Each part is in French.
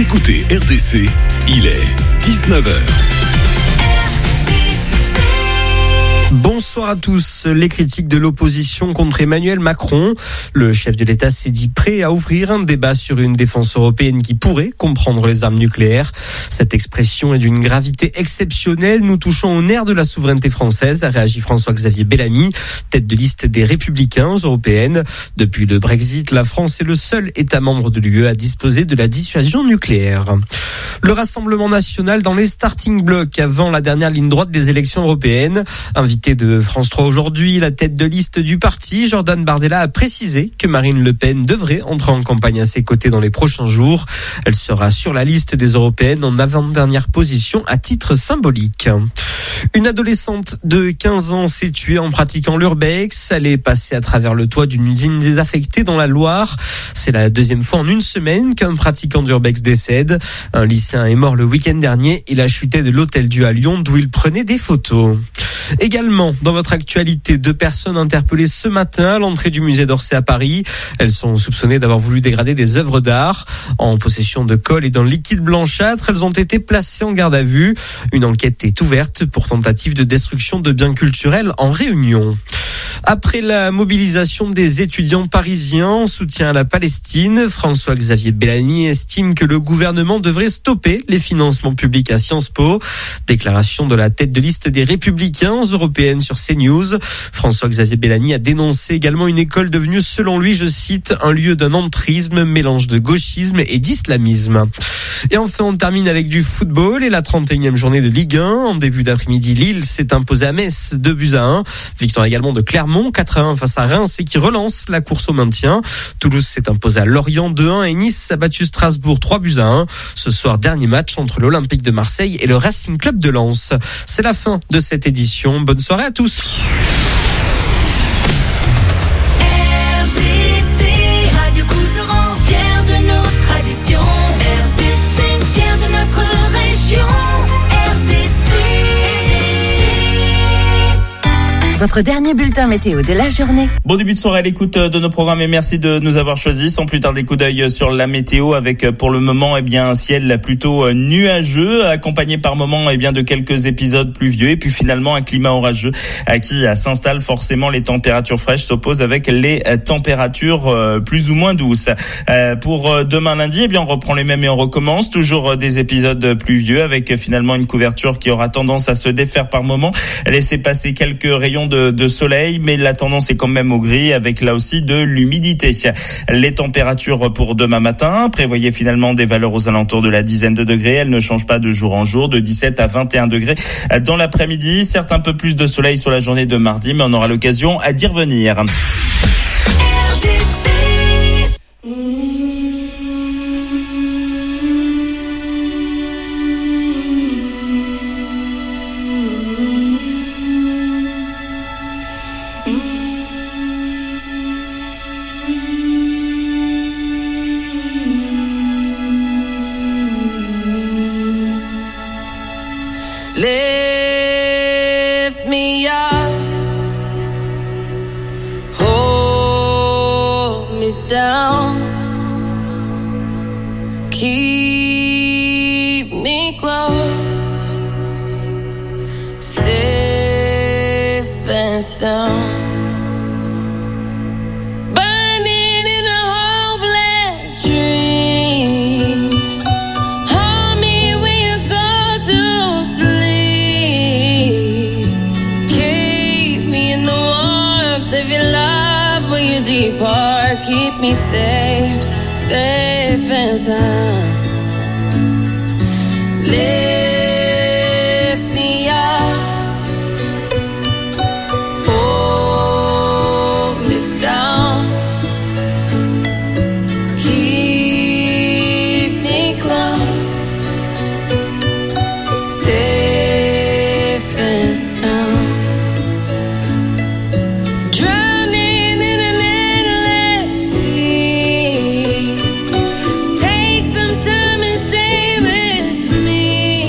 écoutez RDC, il est 19h. Bonsoir à tous. Les critiques de l'opposition contre Emmanuel Macron. Le chef de l'État s'est dit prêt à ouvrir un débat sur une défense européenne qui pourrait comprendre les armes nucléaires. Cette expression est d'une gravité exceptionnelle. Nous touchons au nerf de la souveraineté française, a réagi François-Xavier Bellamy, tête de liste des Républicains européennes. Depuis le Brexit, la France est le seul État membre de l'UE à disposer de la dissuasion nucléaire. Le Rassemblement national dans les starting blocks avant la dernière ligne droite des élections européennes. Invité de France 3 aujourd'hui, la tête de liste du parti, Jordan Bardella, a précisé que Marine Le Pen devrait entrer en campagne à ses côtés dans les prochains jours. Elle sera sur la liste des européennes en avant-dernière position à titre symbolique. Une adolescente de 15 ans s'est tuée en pratiquant l'urbex. Elle est passée à travers le toit d'une usine désaffectée dans la Loire. C'est la deuxième fois en une semaine qu'un pratiquant d'urbex décède. Un lycéen est mort le week-end dernier. Il a chuté de l'Hôtel Dieu à Lyon d'où il prenait des photos. Également, dans votre actualité, 2 personnes interpellées ce matin à l'entrée du musée d'Orsay à Paris. Elles sont soupçonnées d'avoir voulu dégrader des œuvres d'art. En possession de colle et d'un liquide blanchâtre, elles ont été placées en garde à vue. Une enquête est ouverte pour tentative de destruction de biens culturels en Réunion. Après la mobilisation des étudiants parisiens en soutien à la Palestine, François-Xavier Bellamy estime que le gouvernement devrait stopper les financements publics à Sciences Po. Déclaration de la tête de liste des Républicains européennes sur CNews. François-Xavier Bellamy a dénoncé également une école devenue, selon lui, je cite, un lieu d'un entrisme, mélange de gauchisme et d'islamisme. Et enfin, on termine avec du football et la 31e journée de Ligue 1. En début d'après-midi, Lille s'est imposée à Metz 2-1. Victoire également de Clermont 4-1 face à Reims et qui relance la course au maintien. Toulouse s'est imposée à Lorient 2-1 et Nice a battu Strasbourg 3-1. Ce soir, dernier match entre l'Olympique de Marseille et le Racing Club de Lens. C'est la fin de cette édition. Bonne soirée à tous. Votre dernier bulletin météo de la journée. Bon début de soirée à l'écoute de nos programmes et merci de nous avoir choisis. Sans plus tarder, coup d'œil sur la météo avec pour le moment un ciel plutôt nuageux, accompagné par moments de quelques épisodes pluvieux et puis finalement un climat orageux qui s'installe. Forcément, les températures fraîches s'opposent avec les températures plus ou moins douces. Pour demain lundi, on reprend les mêmes et on recommence. Toujours des épisodes pluvieux avec finalement une couverture qui aura tendance à se défaire par moments, laisser passer quelques rayons de soleil, mais la tendance est quand même au gris avec là aussi de l'humidité. Les températures pour demain matin, prévoyez finalement des valeurs aux alentours de la dizaine de degrés. Elles ne changent pas de jour en jour, de 17 à 21 degrés dans l'après-midi. Certes, un peu plus de soleil sur la journée de mardi, mais on aura l'occasion d'y revenir. Lift me up, hold me down, keep me close, safe and sound. Keep me safe, safe and sound. Lift me up, hold me down, keep me close, safe and sound. Take some time and stay with me.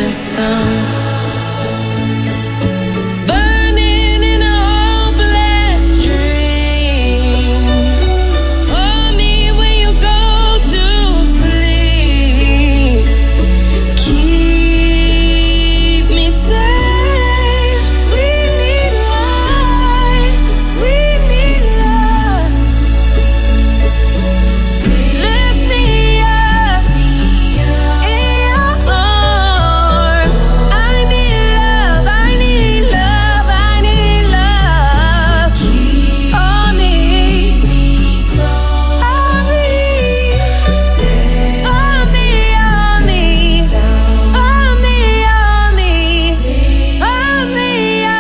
the sun. Burning in a hopeless dream. Hold me when you go to sleep. Keep me safe. We need light. We need love. Lift me up in your arms. I need love. I need love. I need love. Hold me. Hold me. Hold me. Hold me. Hold me. Hold me. Hold me.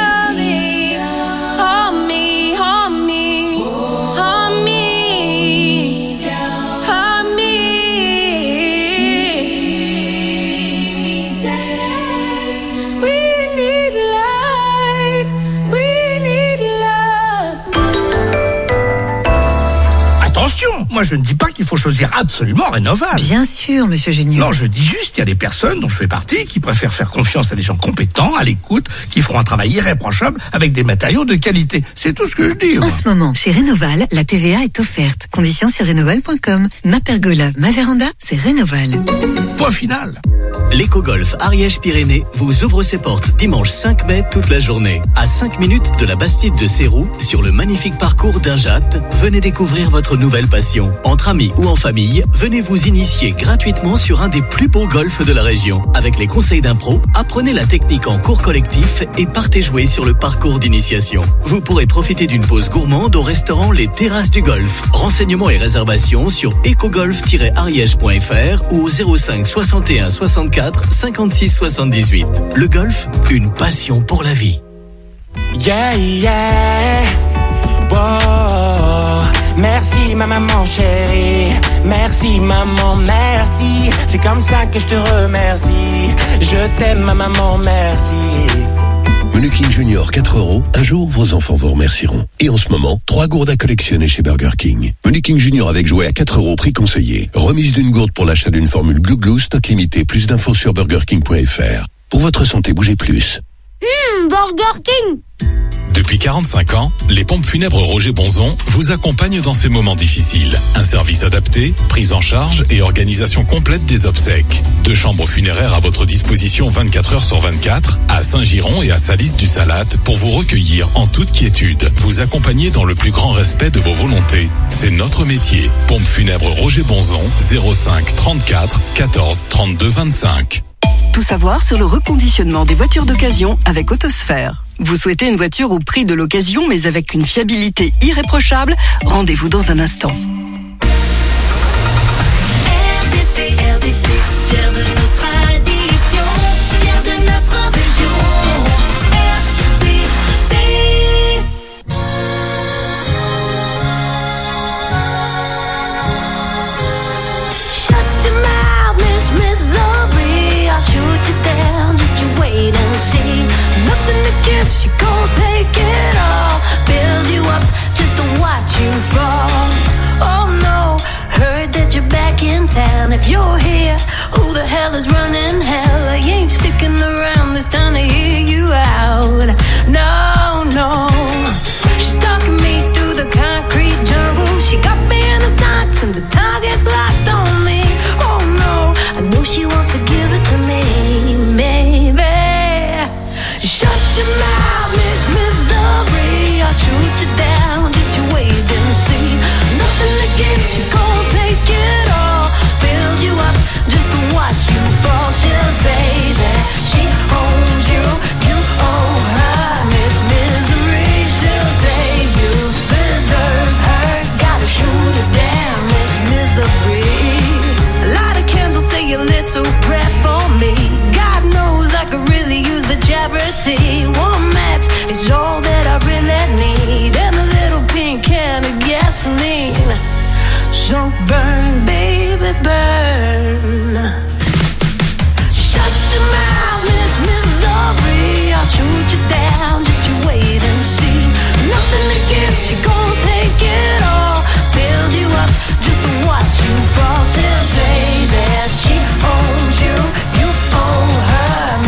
Hold me. Hold me. Hold me. Hold me. We need light. We need love. Attention, moi je ne dis pas qu'il faut choisir absolument Rénoval. Bien sûr, monsieur Génieux. Non, je dis juste qu'il y a des personnes dont je fais partie qui préfèrent faire confiance à des gens compétents, à l'écoute, qui feront un travail irréprochable avec des matériaux de qualité. C'est tout ce que je dis. En moi. ce moment, chez Rénoval, la TVA est offerte. Conditions sur rénoval.com. Ma pergola, ma véranda, c'est Rénoval. Point final. L'Écogolf Ariège-Pyrénées vous ouvre ses portes dimanche 5 mai toute la journée. À 5 minutes de la Bastide de Sérou, sur le magnifique parcours d'Injat, venez découvrir votre nouvelle passion. Entre amis ou en famille, venez vous initier gratuitement sur un des plus beaux golfs de la région. Avec les conseils d'un pro, apprenez la technique en cours collectif et partez jouer sur le parcours d'initiation. Vous pourrez profiter d'une pause gourmande au restaurant Les Terrasses du Golf. Renseignements et réservations sur ecogolf-ariège.fr ou au 05 61 64 56 78. Le golf, une passion pour la vie. Yeah, yeah. Wow. Merci ma maman chérie. Merci maman, merci. C'est comme ça que je te remercie. Je t'aime ma maman, merci. Menu King Junior 4 €. Un jour, vos enfants vous remercieront. Et en ce moment, 3 gourdes à collectionner chez Burger King. Menu King Junior avec jouet à 4 € prix conseillé. Remise d'une gourde pour l'achat d'une formule Glou Glou, stock limité. Plus d'infos sur burgerking.fr. Pour votre santé, bougez plus. Burger King. Depuis 45 ans, les pompes funèbres Roger Bonzon vous accompagnent dans ces moments difficiles. Un service adapté, prise en charge et organisation complète des obsèques. 2 chambres funéraires à votre disposition 24 heures sur 24 à Saint-Giron et à Salis-du-Salat pour vous recueillir en toute quiétude. Vous accompagner dans le plus grand respect de vos volontés. C'est notre métier. Pompes funèbres Roger Bonzon, 05 34 14 32 25. Tout savoir sur le reconditionnement des voitures d'occasion avec Autosphère. Vous souhaitez une voiture au prix de l'occasion mais avec une fiabilité irréprochable? Rendez-vous dans un instant. RDC, fier de nos traditions, fier de notre région. RDC. Shut your mouth, Miss Misery. I'll shoot you down, just you wait and see. Nothing to give, she gon' take it all. Build you up just to watch you fall. Oh no, heard that you're back in town. If you're here, who the hell is running hell? I ain't sticking around this time to hear you out. No, no. She's stalking me through the concrete jungle. She got me in the sights and the target's locked on me. Oh no, I know she wants to give it to me. Maybe. Shut your mouth, Miss Misery. I'll shoot you down, just you wait and see. Nothing to give, she gon' take it all. Build you up, just to watch you fall. She'll say that she owns you, you own her. Miss Misery, she'll say you deserve her. Gotta shoot her down, Miss Misery. A lot of candles say a little prayer for me. God knows I could really use the charity. One match is all that I really need, and a little pink can of gasoline. So burn, baby, burn. Shut your mouth, Miss Misery. I'll shoot you down, just you wait and see. Nothing to give, she gon' take it all. Build you up, just to watch you fall. She'll say that she owns you, you own her.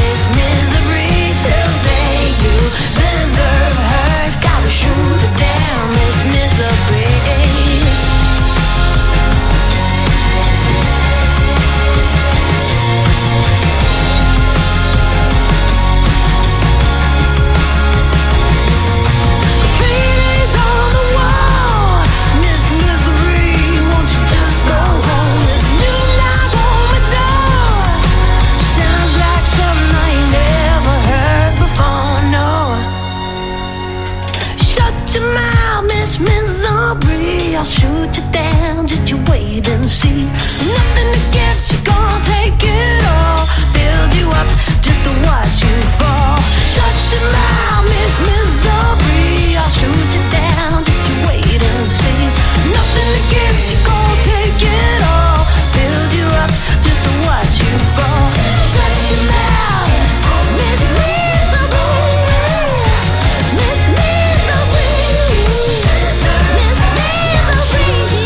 I'll shoot you down, just you wait and see. Nothing to give, she gon' take it all. Build you up, just to watch you fall. Shut your mouth, Miss Misery. I'll shoot you down, just you wait and see. Nothing to give, she gon' take it all. Build you up, just to watch you fall. Shut your mouth, Miss Misery. Miss Misery. Miss Misery,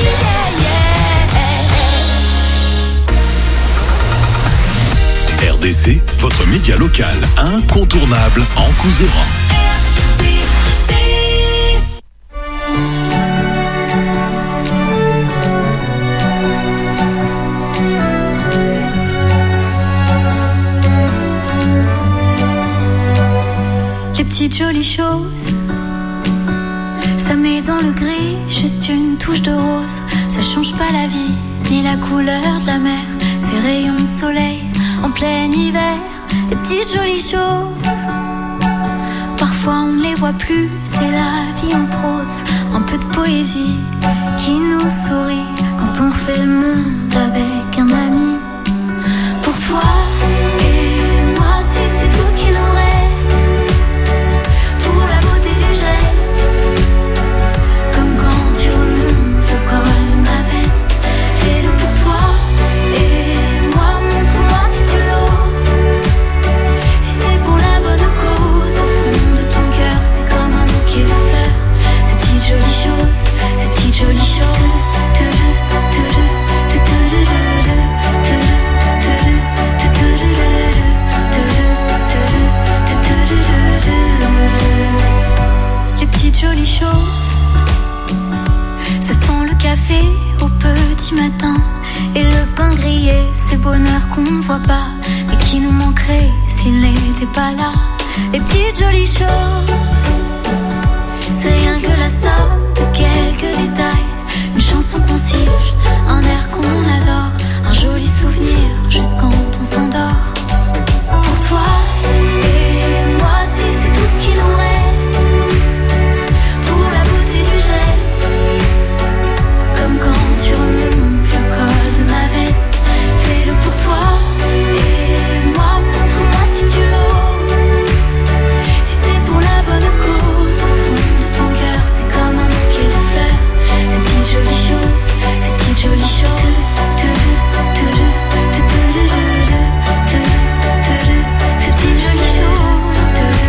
yeah, yeah. RDC, votre média local incontournable en Couserans. Les petites jolies choses, ça met dans le gris juste une touche de rose. Ça change pas la vie, ni la couleur de la mer. Ces rayons de soleil en plein hiver. Les petites jolies choses, parfois on ne les voit plus. C'est la vie en prose, un peu de poésie qui nous sourit quand on refait le monde avec un ami. Pour toi et moi, si c'est tout ce qui nous reste, pour la beauté du geste, comme quand tu remontes le col de ma veste. Fais-le pour toi et moi, montre-moi si tu l'oses. Si c'est pour la bonne cause, au fond de ton cœur, c'est comme un bouquet de fleurs. Ces petites jolies choses, ces petites jolies choses. Les petites jolies choses, ça sent le café au petit matin. Et le pain grillé, c'est le bonheur qu'on ne voit pas, mais qui nous manquerait s'il n'était pas là. Les petites jolies choses, c'est rien que la somme de quelques détails. Une chanson qu'on siffle, un air qu'on adore, un joli souvenir juste quand on s'endort. Pour toi et moi, si c'est tout ce qui nous reste, pour la beauté du geste, comme quand tu remontes le col de ma veste. Fais-le pour toi et moi, montre-moi si tu l'oses. Si c'est pour la bonne cause, au fond de ton cœur, c'est comme un bouquet de fleurs. Ces petites jolies choses, ces petites jolies choses. Ces petites jolies choses.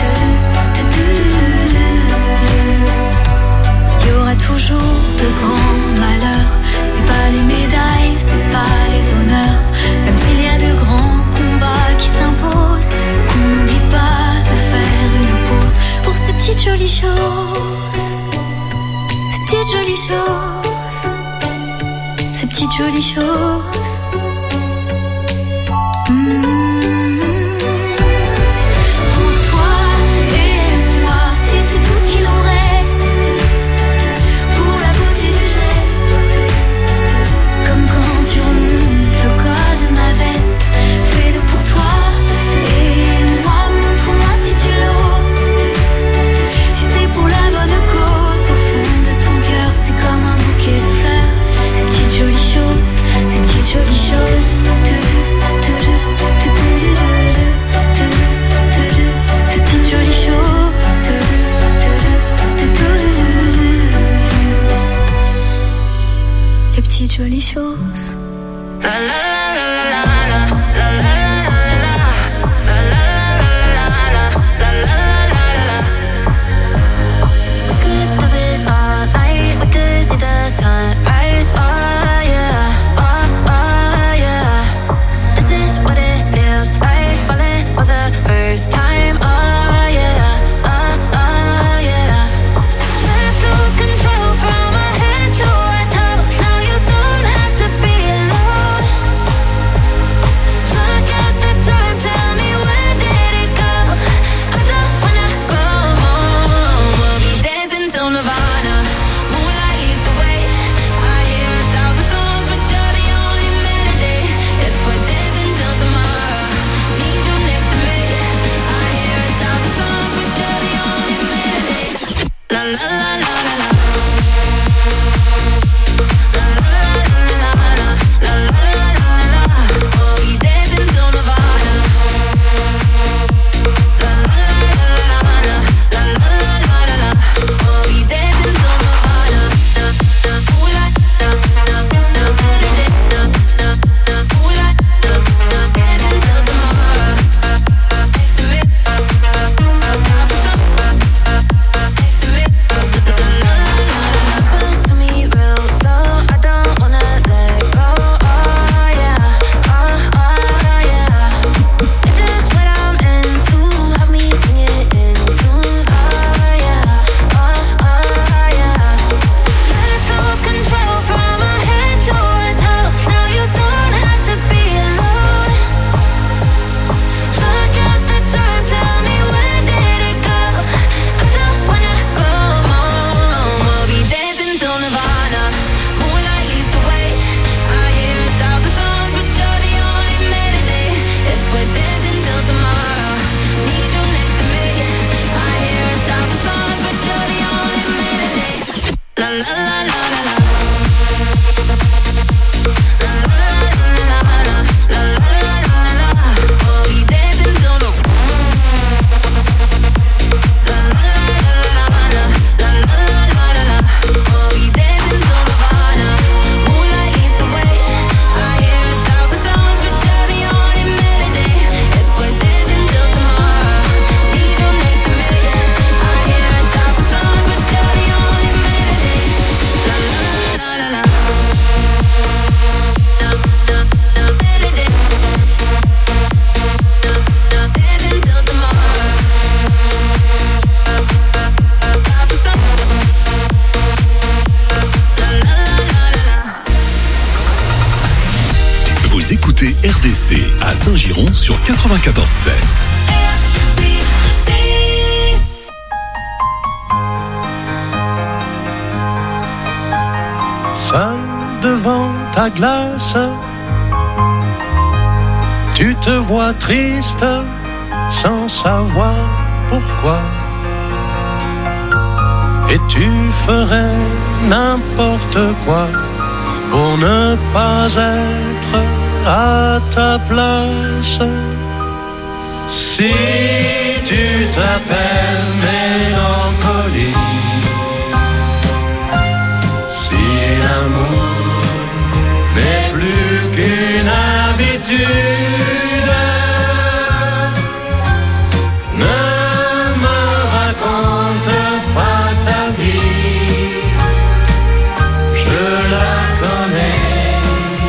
Il y aura toujours de grands malheurs. C'est pas les médailles, c'est pas les honneurs. Même s'il y a de grands combats qui s'imposent, qu'on n'oublie pas de faire une pause pour ces petites jolies choses. Ces petites jolies choses. Ces petites jolies choses. Pour toi et moi, si c'est tout ce qui nous reste, pour la beauté du geste, comme quand tu remontes le col de ma veste. Fais-le pour toi et moi, montre-moi si tu l'oses. Si c'est pour la bonne cause, au fond de ton cœur, c'est comme un bouquet de fleurs. Ces petites jolies choses, ces petites jolies choses. RDC à Saint-Giron sur 94.7. Seul devant ta glace, tu te vois triste sans savoir pourquoi. Et tu ferais n'importe quoi pour ne pas être à ta place. Si tu t'appelles mélancolie, si l'amour n'est plus qu'une habitude, ne me raconte pas ta vie, je la connais,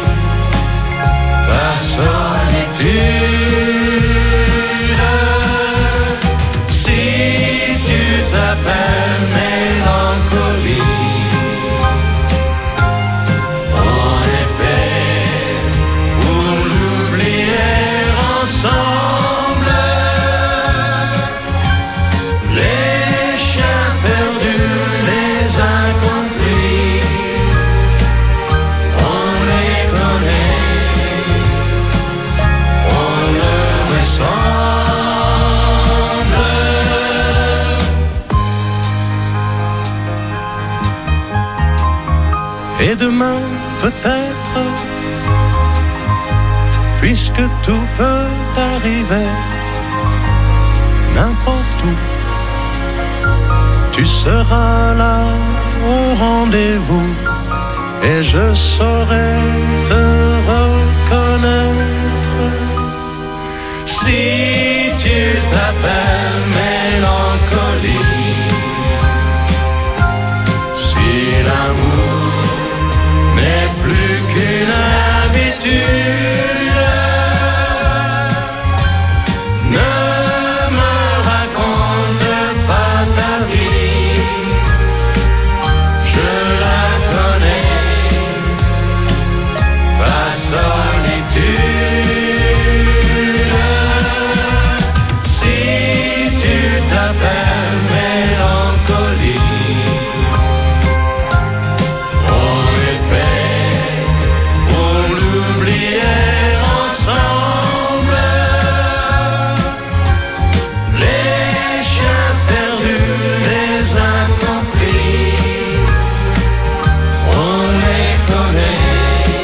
ta solitude. Si tu t'appelles mélancolie, en effet, pour l'oublier ensemble, les chiens perdus, les incompris, on les connaît, on leur ressemble. Et demain, peut-être, puisque tout peut arriver, n'importe où, tu seras là au rendez-vous, et je saurai te reconnaître. Si tu t'appelles mélancolie, si l'amour n'est plus qu'une habitude, ne me raconte pas ta vie, je la connais, ta solitude. Si tu t'appelles mélancolie, en effet, pour l'oublier ensemble, les chiens perdus, les incompris, on les connaît,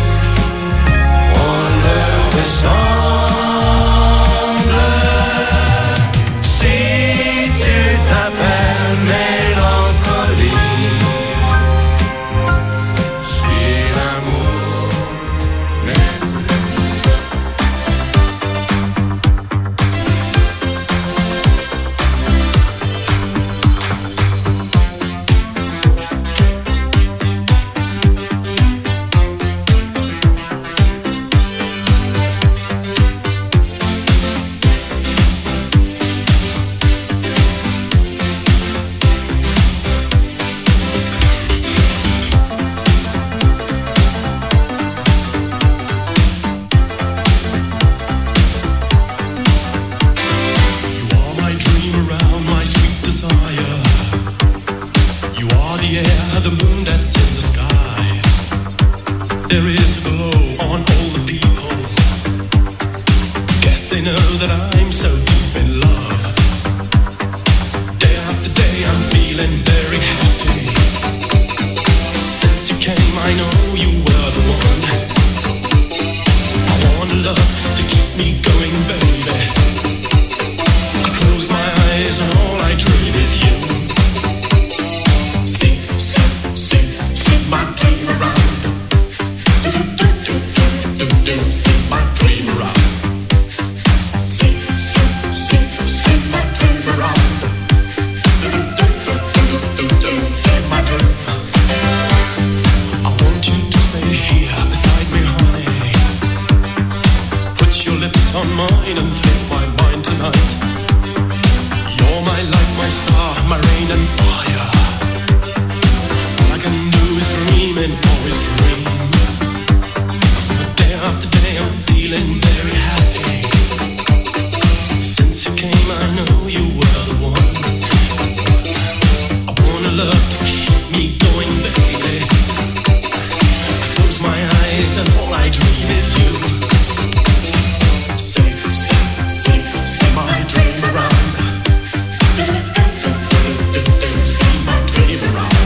on leur ressemble. Si tu t'appelles mélancolie, si l'amour You are my dream around my sweet desire. You are the air, the moon that's in the sky. There is a glow on all the people. Guess they know that I'm so deep in love. Day after day I'm feeling very happy. Since you came I know you were the one. I want a love to keep me going, baby. I close my eyes and all I dream is you. See my dream around. See my dream around. See my dream around. See my dream. I want you to stay here beside me, honey. Put your lips on mine and take my mind tonight. You're my life, my star, my rain and fire. All I can do is dream and always dream. Day after day I'm feeling feeling very happy. Since you came, I know you were the one. I wanna love to keep me going, baby. I close my eyes and all I dream is you. See my dream around. See my dream around.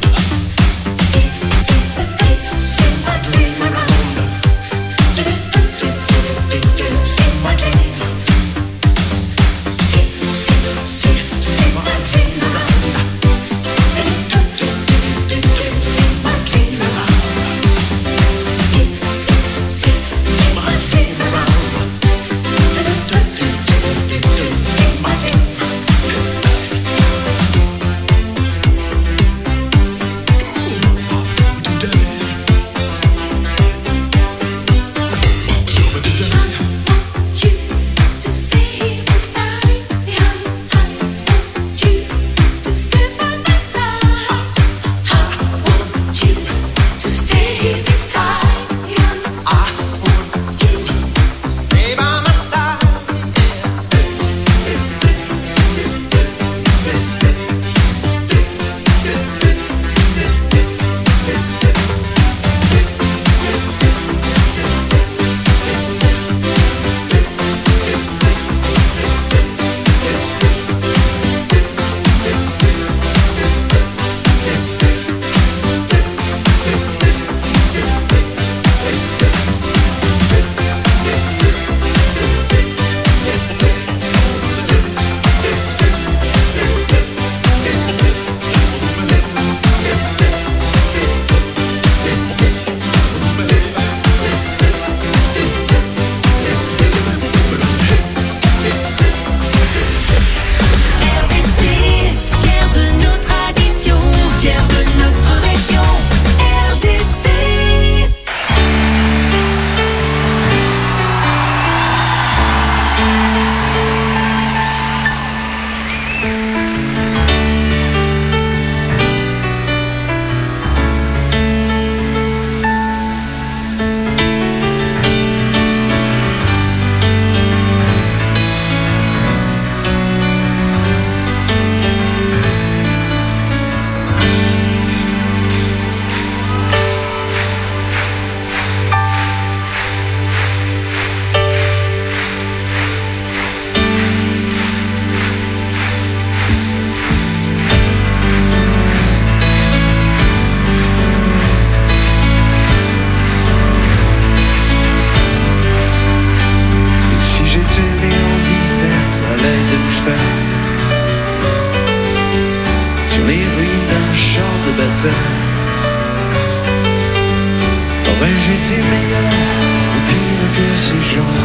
Aurais-je été meilleur ou pire que ces gens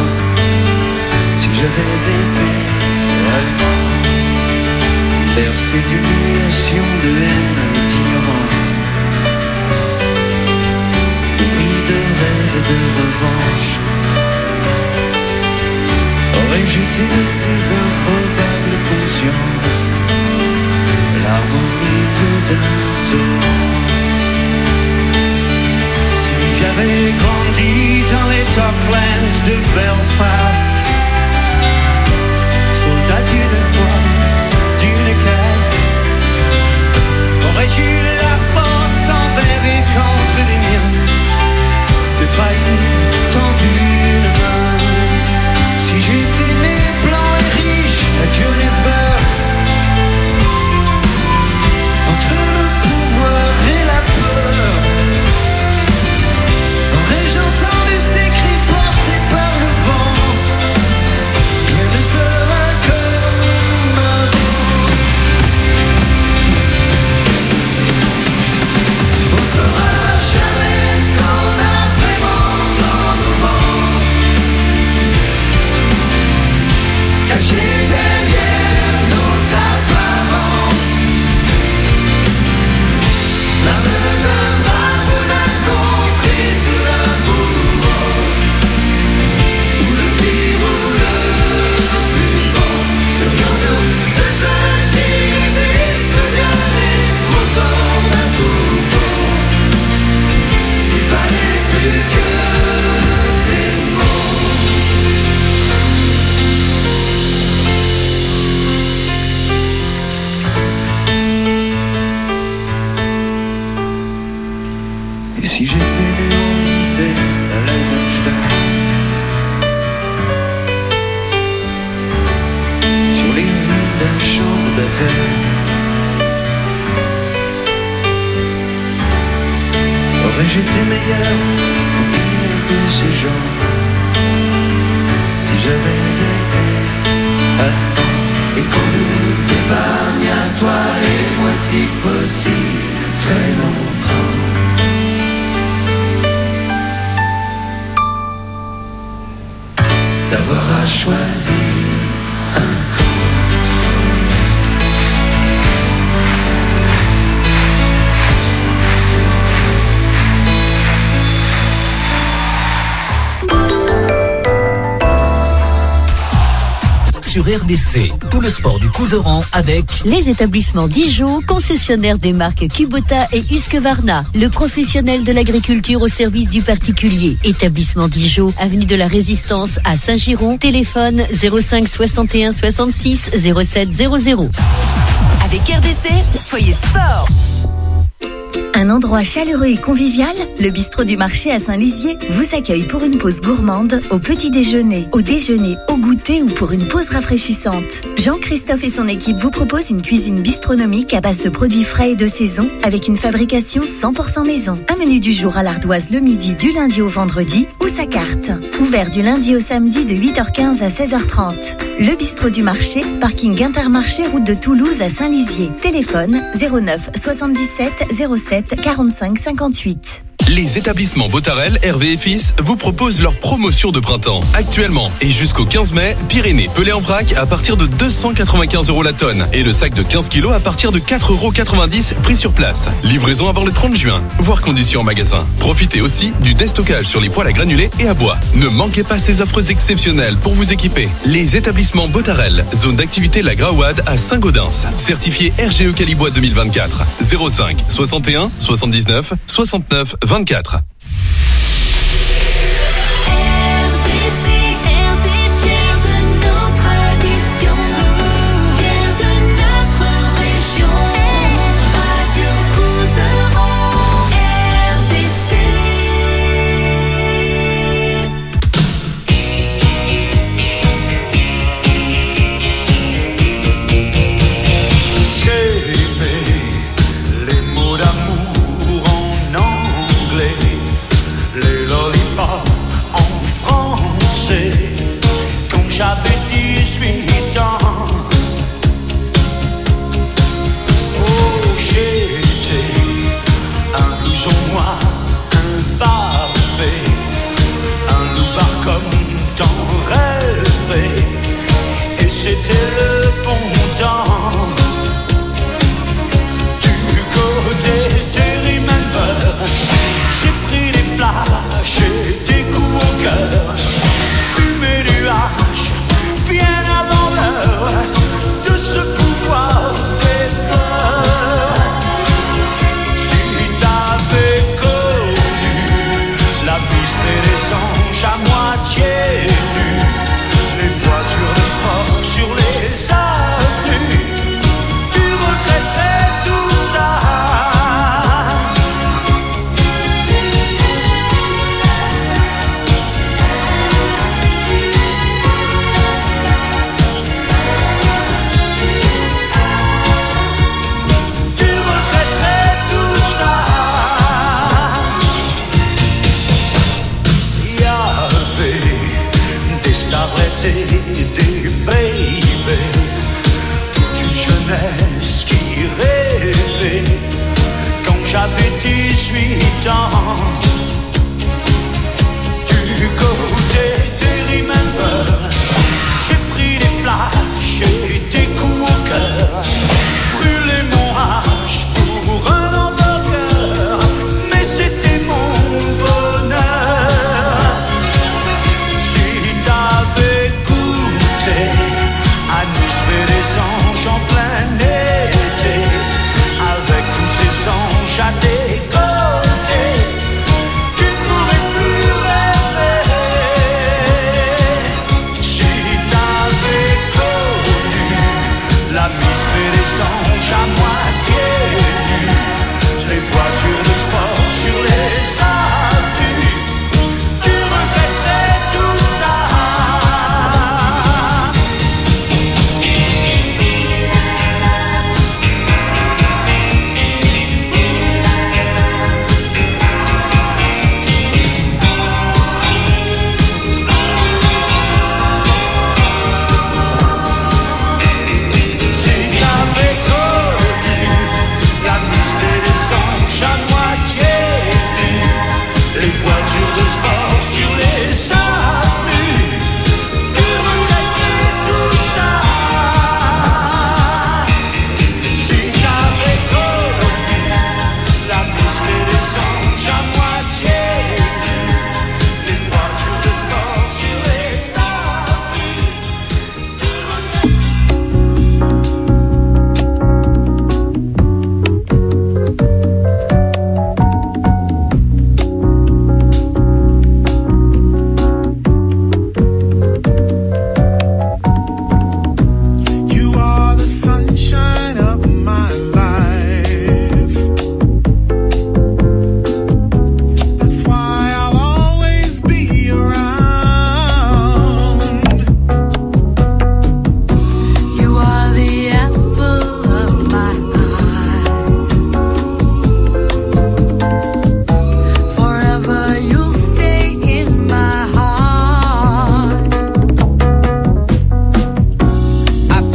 si j'avais été allemand, bercé d'humiliation, de haine et d'ignorance, nourri de rêves et de revanche? Aurais-je été de ces improbables consciences, l'harmonie d'un torrent? J'avais grandi dans les Docklands de Belfast, soldat d'une foi, d'une caste. Aurais-je eu la force envers et contre les miens de trahir tendu une main? Si j'étais né blanc et riche à Johannesburg, entre le pouvoir et la peur, aurais-je entendu ces cris portés par le vent? j'étais meilleur ou pire que ces gens. Si j'avais été avant et qu'on nous sépare bien toi et moi si possible très longtemps. D'avoir à choisir un camp. Sur RDC, tout le sport du Couserans avec les établissements Dijon, concessionnaires des marques Kubota et Husqvarna, le professionnel de l'agriculture au service du particulier. Établissement Dijon, avenue de la Résistance à Saint-Giron, téléphone 05 61 66 07 00. Avec RDC, soyez sport. Un endroit chaleureux et convivial, le bistrot du marché à Saint-Lizier vous accueille pour une pause gourmande, au petit déjeuner, au déjeuner, au goûter ou pour une pause rafraîchissante. Jean-Christophe et son équipe vous proposent une cuisine bistronomique à base de produits frais et de saison avec une fabrication 100% maison. Un menu du jour à l'ardoise le midi du lundi au vendredi ou sa carte. Ouvert du lundi au samedi de 8h15 à 16h30. Le bistrot du marché, parking Intermarché, route de Toulouse à Saint-Lizier. Téléphone 09 77 07 45 58. Les établissements Botarel, Hervé et Fils vous proposent leur promotion de printemps. Actuellement et jusqu'au 15 mai, Pyrénées pelé en vrac à partir de 295 € la tonne et le sac de 15 kg à partir de 4,90 € prix sur place. Livraison avant le 30 juin, voire conditions en magasin. Profitez aussi du déstockage sur les poêles à granulés et à bois. Ne manquez pas ces offres exceptionnelles pour vous équiper. Les établissements Botarel, zone d'activité La Graouade à Saint-Gaudens. Certifié RGE Calibois 2024. 05 61 79 69 24. J'avais 18 ans. Oh, j'étais un blouson noir, un parfait, un loupard comme tant rêvé. Et c'était le bon temps. Du côté des Remember, j'ai pris des flashs et des coups au cœur. Fumé du hache bien avant l'heure de ce pouvoir des fleurs. Si t'avais connu la piste et les anges à moitié nus, les voitures de sport sur les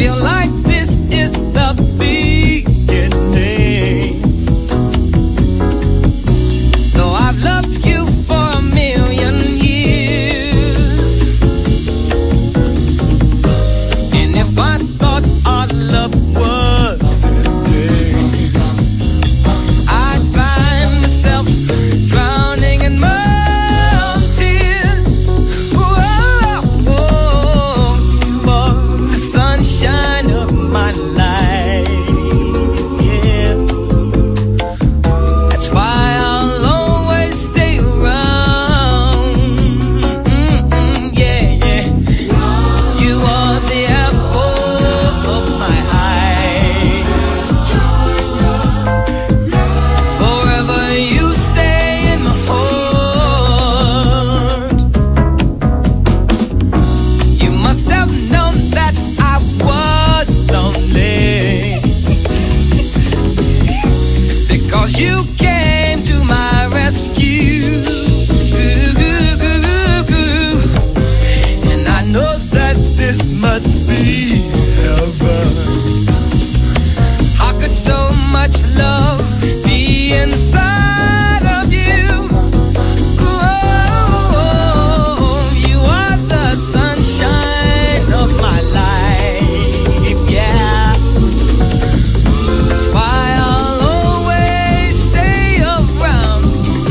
feel like this is the beginning. Though I've loved you for a million years, and if I thought our love was a game, I'd find myself drowning in more tears. Whoa, whoa, for the sunshine of my life. Yeah, that's why I'll always stay around. Yeah, yeah. You are the apple of my eye. Forever you stay in my heart. You must have known that I was lonely, because you came to my rescue. And I know that this must be heaven. How could so much love be inside of you? Oh, you are the sunshine of my life. Yeah, that's why I'll always stay around.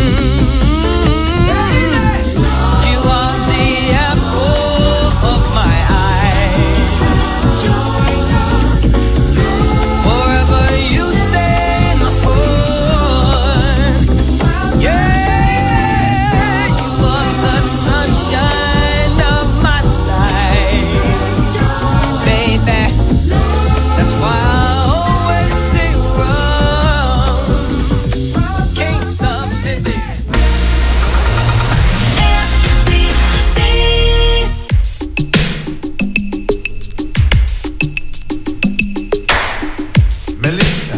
You are the apple of my eye. Forever you stay in my heart. Yeah, you are the sunshine of my life, baby. That's why I'll always stay around. Can't stop me, baby. Mélissa.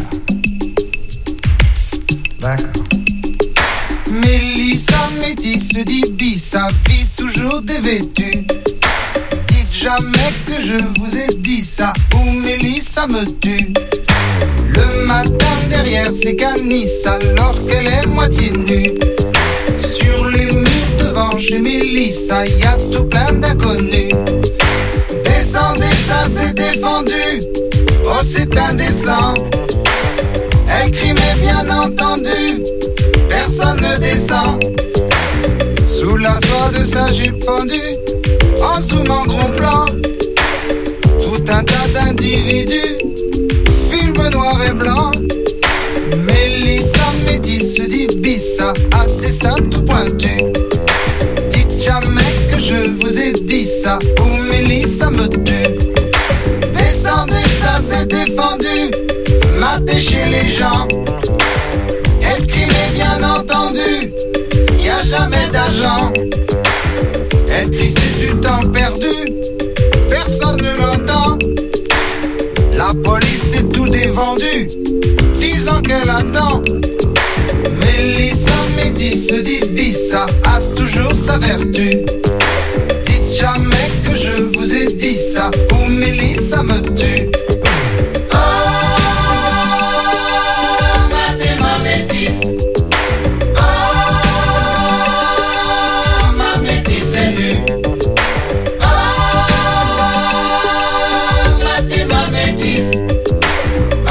D'accord. Mélissa métisse dit sa vie toujours dévêtue. Dites jamais que je vous ai dit ça, ou Mélissa me tue. Le matin derrière ses canisses, alors qu'elle est moitié nue. Sur les murs devant chez Mélissa, y a tout plein d'inconnus. Descendez, ça c'est défendu. Oh, c'est indécent. Elle crie, mais bien entendu, personne ne descend. Sous la soie de sa jupe fendue, en zoom en gros plan, tout un tas d'individus, film noir et blanc. Mélissa métisse dit bissa, à ses seins tout pointus. Dites jamais que je vous ai dit ça, ou Mélissa me tue. Descendez, ça c'est défendu, matez chez les gens. Elle crie, mais bien entendu, y a jamais d'argent. Elle crie, c'est du temps perdu, personne ne l'entend. La police est tout dévendu, 10 ans qu'elle attend. Mélissa métisse dit bissa, a toujours sa vertu. Dites jamais que je vous ai dit ça, ou Mélissa me tue. Oh, matez ma métisse. Oh, ma métisse est nue. Oh, matez ma métisse. Oh,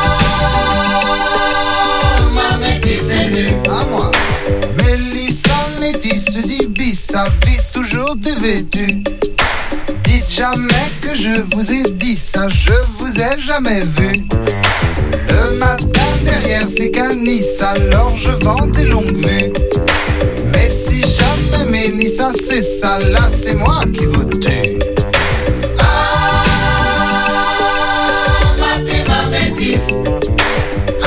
ma métisse est nue. À moi. Mélissa métisse dit bissa, vie toujours dévêtue. Dites jamais que je vous ai dit ça, je vous ai jamais vu. Le matin derrière ces canisses, alors je vends des longues vues. Mais si jamais Mélissa c'est ça, là c'est moi qui vous tue. Ah, matez ma métisse. Ah,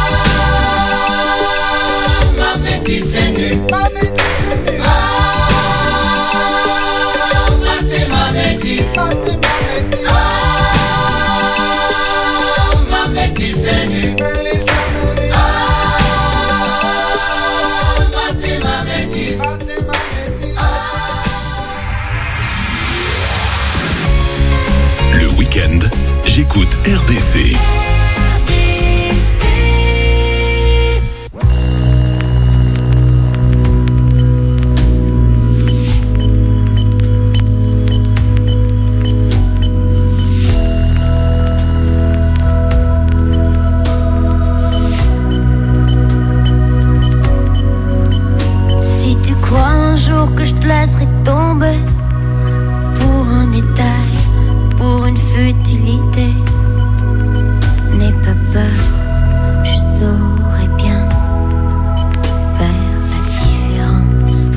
ma métisse est nue. Ma métisse est nue. Ah, matez ma métisse. Matez ma métisse. Ah, ma métisse est nue. Mélissa me tue. Ah, matez ma métisse. Matez ma métisse. Ah. j'écoute RDC. Si tu crois un jour que je te laisserai tomber pour un détail, pour une futilité, n'aie pas peur, je saurai bien faire la différence.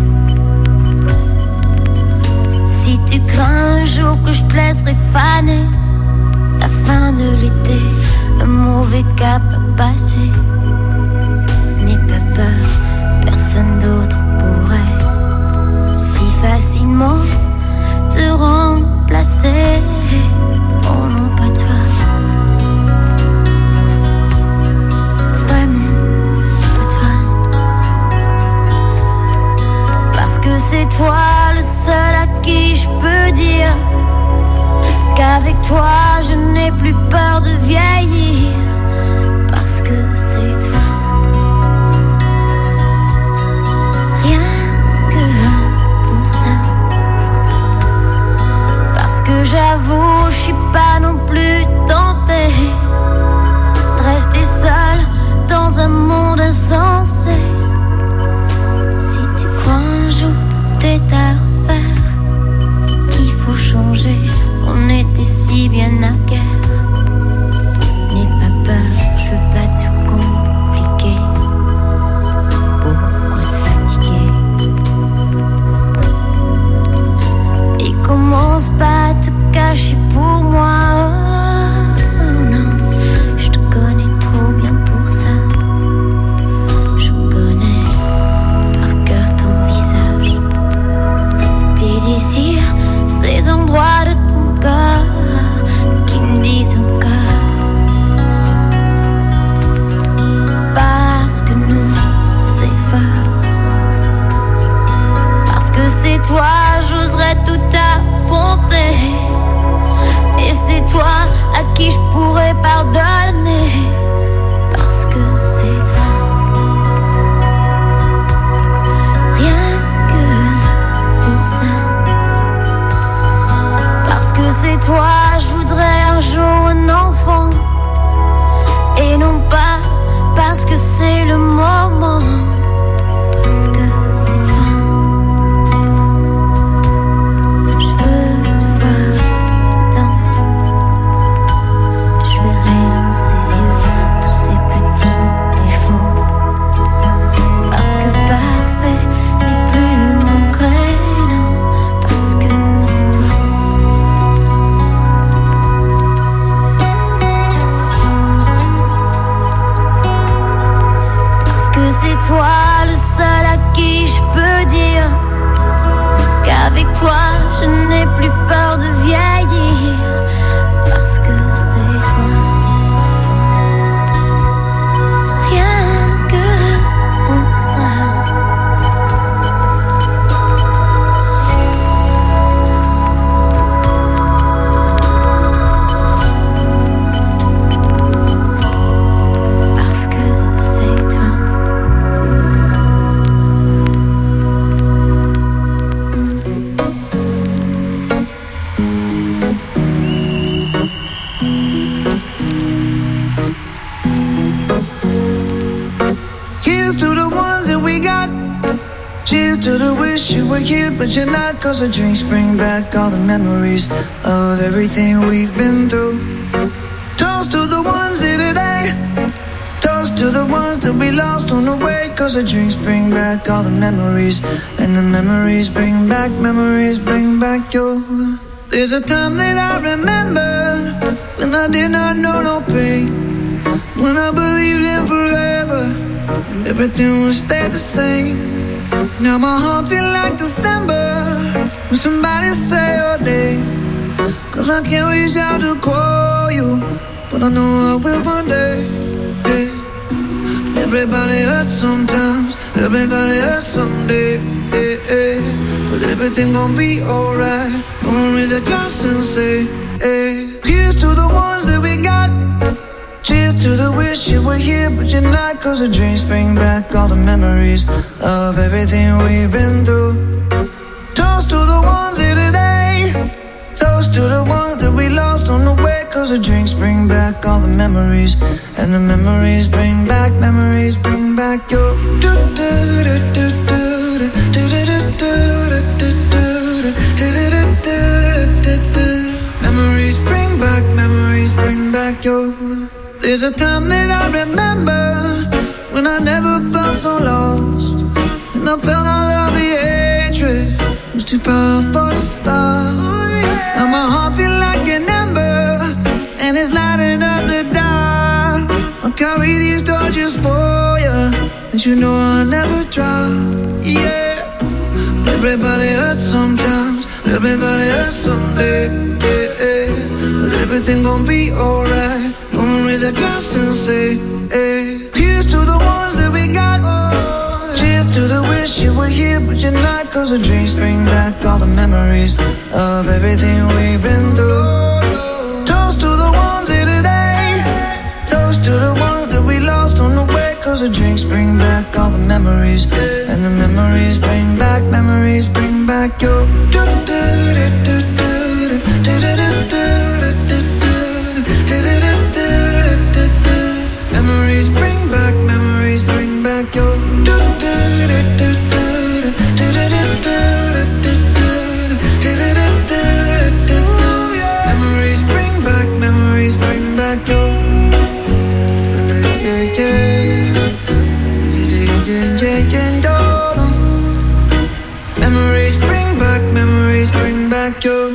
Si tu crains un jour que je te laisserai faner, la fin de l'été, un mauvais cap à passer, n'aie pas peur, personne d'autre pourrait si facilement te remplacer. Oh non, pas toi. Vraiment, pas toi. Parce que c'est toi le seul à qui je peux dire qu'avec toi je n'ai plus peur de vieillir. Parce que c'est toi. Que j'avoue, je suis pas non plus tentée de rester seule dans un monde insensé. Si tu crois un jour tout est à refaire, qu'il faut changer, on était si bien à guerre. N'aie pas peur, je veux pas tout compliquer. Pourquoi se fatiguer? Et commence pas à te cacher pour moi. Oh non, je te connais trop bien pour ça. Je connais par cœur ton visage, tes désirs, ces endroits de ton corps qui me disent encore. Parce que nous, c'est fort. Parce que c'est toi, j'oserais tout affronter. Et c'est toi à qui je pourrais pardonner. Parce que c'est toi. Rien que pour ça. Parce que c'est toi, je voudrais un jour un enfant. Et non pas parce que c'est le moment. Parce que c'est toi. C'est toi le seul à qui je peux dire qu'avec toi je n'ai plus peur de vieillir. Parce que c'est toi. Rien que pour ça. Parce que c'est toi. Cheers to the wish you were here, but you're not. Cause the drinks bring back all the memories of everything we've been through. Toast to the ones here today. Toast to the ones that we lost on the way. Cause the drinks bring back all the memories. And the memories bring back your. There's a time that I remember when I did not know no pain. When I believed in forever, and everything would stay the same. Now my heart feel like December when somebody say your name. Cause I can't reach out to call you, but I know I will one day. Yeah. Everybody hurts sometimes, everybody hurts someday. Yeah. But everything gon' be alright. Gonna raise a glass and say, hey. Here's to the ones that you were here, but you're not. Cause the drinks bring back all the memories of everything we've been through. Toast to the ones here today. Toast to the ones that we lost on the way. Cause the drinks bring back all the memories. And the memories bring back your memories bring back your. There's a time that I remember when I never felt so lost, and I felt all of the hatred was too powerful to stop. Now my heart feel like an ember, and it's lighting up the dark. I'll carry these torches for you, and you know I'll never drop. Yeah, everybody hurts sometimes, everybody hurts someday. But everything gon' be alright. Gonna raise a glass and say, hey. Here's to the ones that we got. Cheers to the wish you were here, but you're not. Cause the drinks bring back all the memories of everything we've been through. Toast to the ones here today. Toast to the ones that we lost on the way. Cause the drinks bring back all the memories. And the memories bring back your. Memories bring back your. Memories bring back your. Memories bring back your.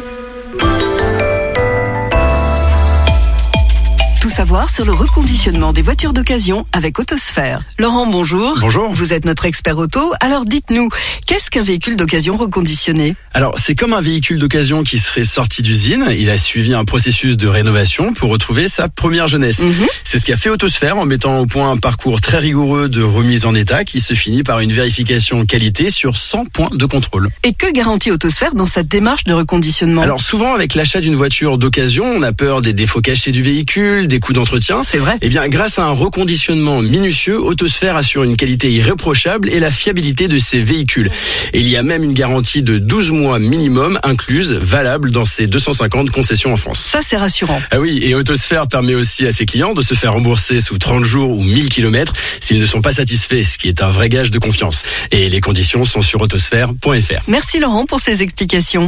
Tout savoir sur le reconditionnement des voitures d'occasion avec Autosphère. Laurent, bonjour. Bonjour. Vous êtes notre expert auto. Alors dites-nous, qu'est-ce qu'un véhicule d'occasion reconditionné ? Alors, c'est comme un véhicule d'occasion qui serait sorti d'usine. Il a suivi un processus de rénovation pour retrouver sa première jeunesse. C'est ce qu'a fait Autosphère en mettant au point un parcours très rigoureux de remise en état qui se finit par une vérification qualité sur 100 points de contrôle. Et que garantit Autosphère dans cette démarche de reconditionnement ? Alors souvent, avec l'achat d'une voiture d'occasion, on a peur des défauts cachés du véhicule, des coûts d'entretien. C'est vrai. Eh bien, grâce à un reconditionnement minutieux, Autosphère assure une qualité irréprochable et la fiabilité de ses véhicules. Et il y a même une garantie de 12 mois minimum incluse, valable dans ses 250 concessions en France. Ça, c'est rassurant. Ah oui, et Autosphère permet aussi à ses clients de se faire rembourser sous 30 jours ou 1000 km s'ils ne sont pas satisfaits, ce qui est un vrai gage de confiance. Et les conditions sont sur autosphère.fr. Merci Laurent pour ces explications.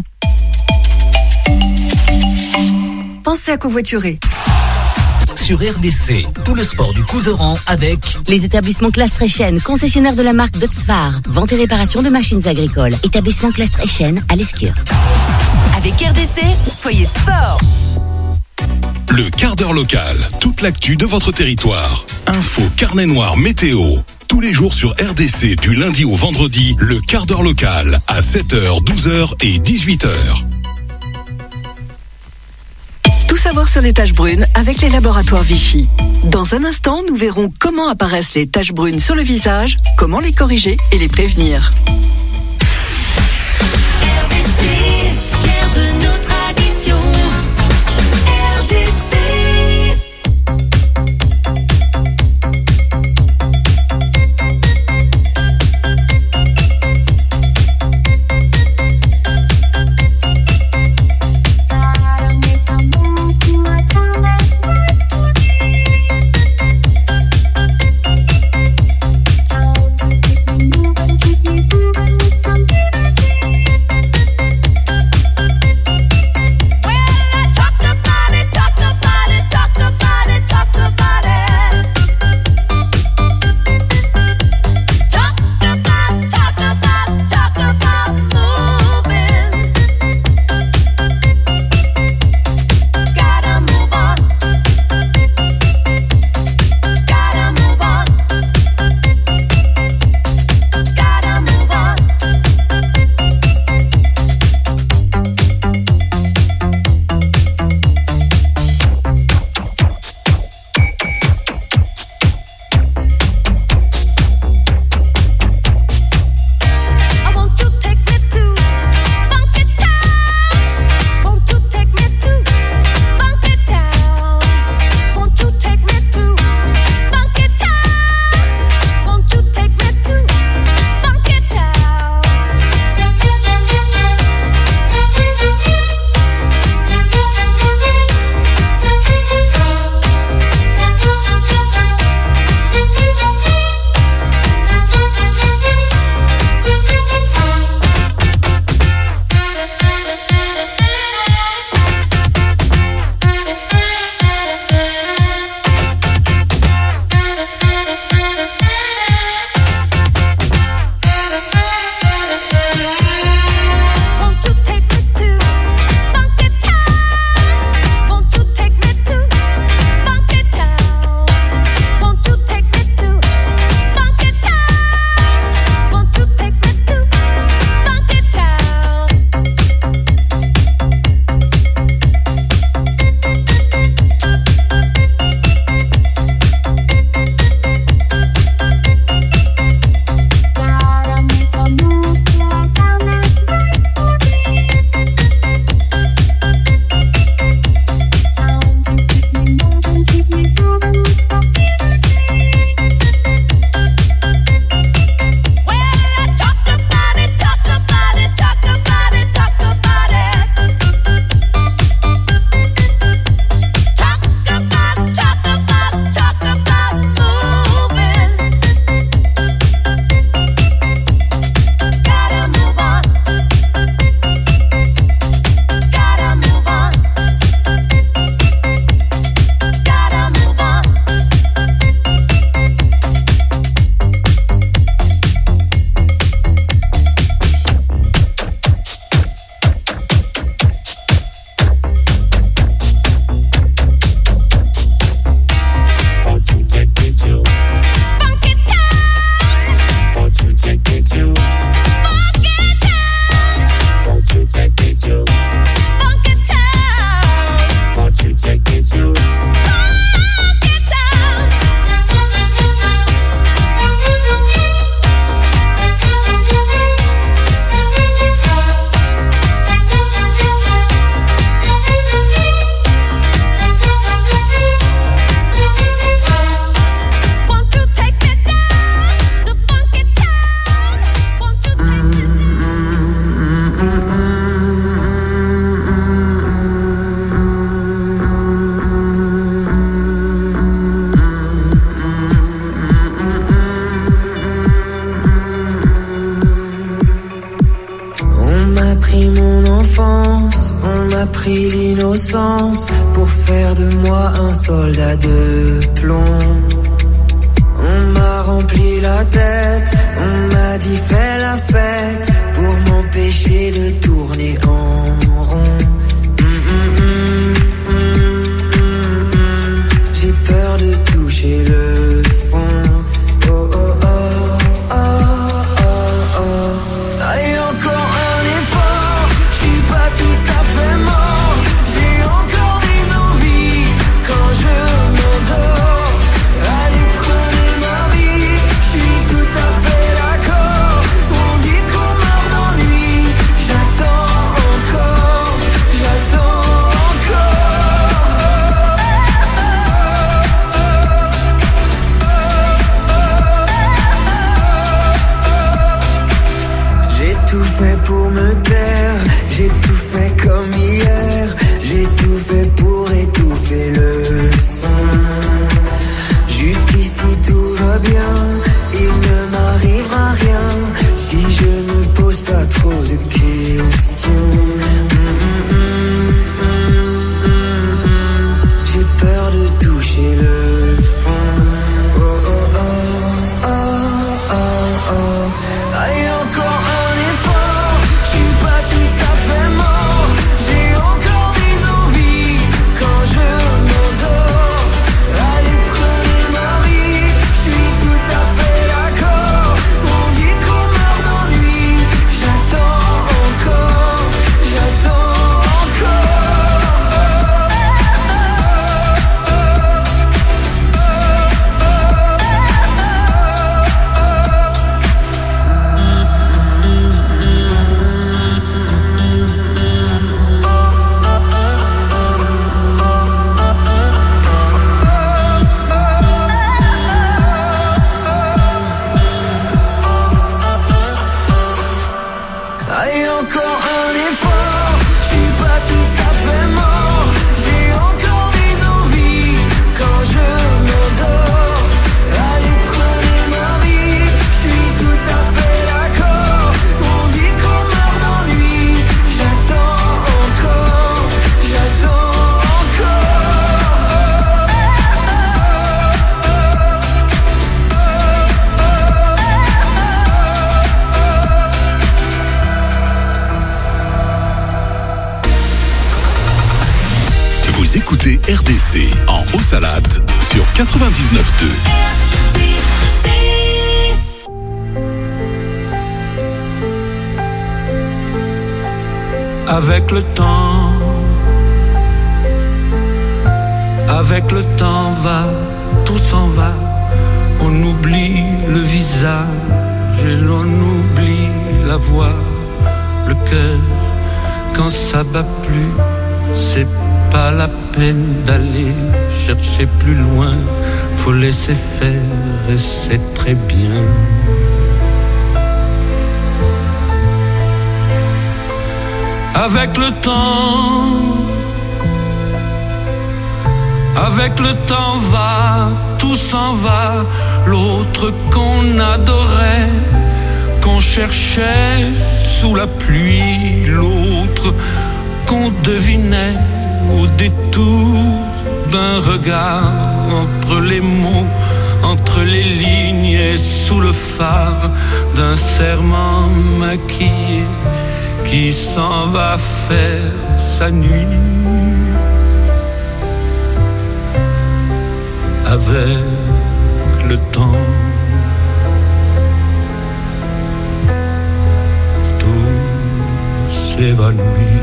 Pensez à covoiturer. Sur RDC, tout le sport du Couserans avec les établissements Clastrechen, concessionnaires de la marque Dutzfar, vente et réparation de machines agricoles. Établissement Clastrechen à l'Escure. Avec RDC, soyez sport. Le quart d'heure local, toute l'actu de votre territoire. Info, carnet noir, météo. Tous les jours sur RDC, du lundi au vendredi, le quart d'heure local à 7h, 12h et 18h. Tout savoir sur les taches brunes avec les laboratoires Vichy. Dans un instant, nous verrons comment apparaissent les taches brunes sur le visage, comment les corriger et les prévenir. RDC, fier de nos traditions. RDC. Moving, keep me moving. pris l'innocence pour faire de moi un soldat de plomb. On m'a rempli la tête, on m'a dit fais la fête pour m'empêcher de tourner en rond. J'ai peur de toucher le fond. Oh oh oh oh oh oh. Aïe, encore un effort, je suis pas tout à fait mort. J'ai encore des envies quand je m'endors. Allez, prenez ma vie, je suis tout à fait d'accord. On dit qu'on meurt d'ennui, j'attends encore, j'attends encore. J'ai tout fait pour me taire, j'ai tout fait comme hier, j'ai tout fait pour étouffer le son. Jusqu'ici tout va bien, il ne m'arrivera rien si je ne pose pas trop de questions. J'ai peur de toucher le fond. Oh oh oh oh oh oh. Aïe, encore un effort, je suis pas tout à fait mort. J'ai encore des envies quand je m'endors. Allez, prenez ma vie, je suis tout à fait d'accord. On dit qu'on meurt d'ennui, j'attends encore, j'attends Aïe, encore un effort, je suis pas tout à fait mort. J'ai encore des envies quand je m'endors. Allez, prenez ma vie, je suis tout à fait d'accord. On dit qu'on meurt d'ennui, j'attends encore, j'attends Vous écoutez RDC en Haut-Salade sur 99.2. Avec le temps va, tout s'en va. On oublie le visage et l'on oublie la voix. Le cœur, quand ça bat plus, c'est pas la peine d'aller chercher plus loin. Faut laisser faire et c'est très bien. Avec le temps va, tout s'en va. L'autre qu'on adorait, qu'on cherchait sous la pluie, l'autre qu'on devinait au détour d'un regard, entre les mots, entre les lignes et sous le phare d'un serment maquillé qui s'en va faire sa nuit. Avec le temps, tout s'évanouit.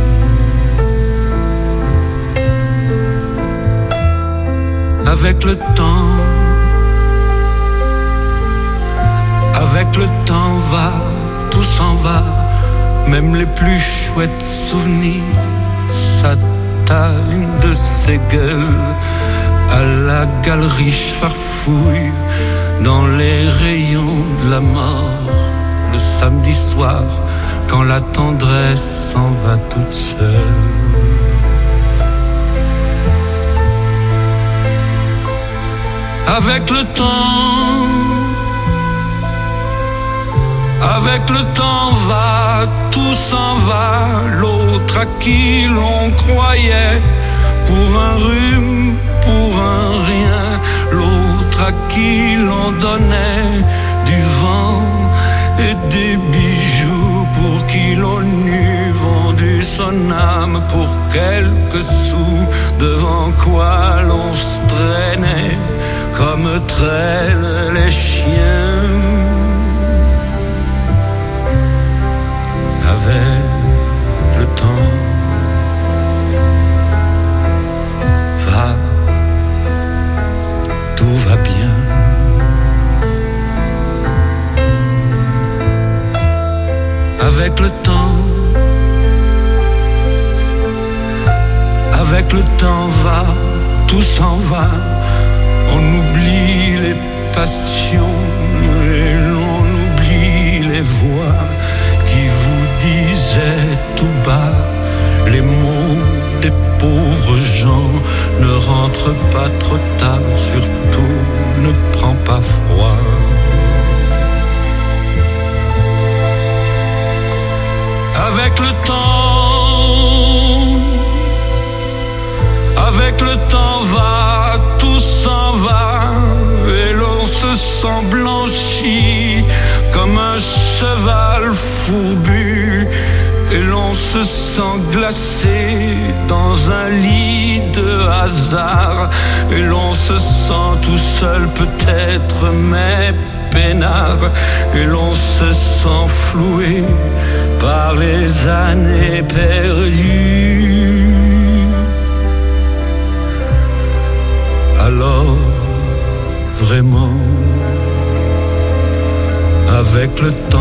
Avec le temps va, tout s'en va, même les plus chouettes souvenirs s'atteignent de ces gueules à la galerie farfouille dans les rayons de la mort. Le samedi soir, quand la tendresse s'en va toute seule. Avec le temps Avec le temps va, tout s'en va, l'autre à qui l'on croyait, pour un rhume, pour un rien, l'autre à qui l'on donnait du vent et des bijoux, pour qui l'on eût vendu son âme pour quelques sous, devant quoi l'on se traînait comme traînent les chiens. Avec le temps va, tout va bien. Avec le temps va, tout s'en va. On oublie les passions et l'on oublie les voix qui vous disaient tout bas les mots des pauvres gens. Ne rentre pas trop tard, surtout ne prends pas froid. Avec le temps va, tout s'en va, et l'on se sent blanchi comme un cheval fourbu, et l'on se sent glacé dans un lit de hasard, et l'on se sent tout seul peut-être, mais peinard, et l'on se sent floué par les années perdues. Alors, vraiment, avec le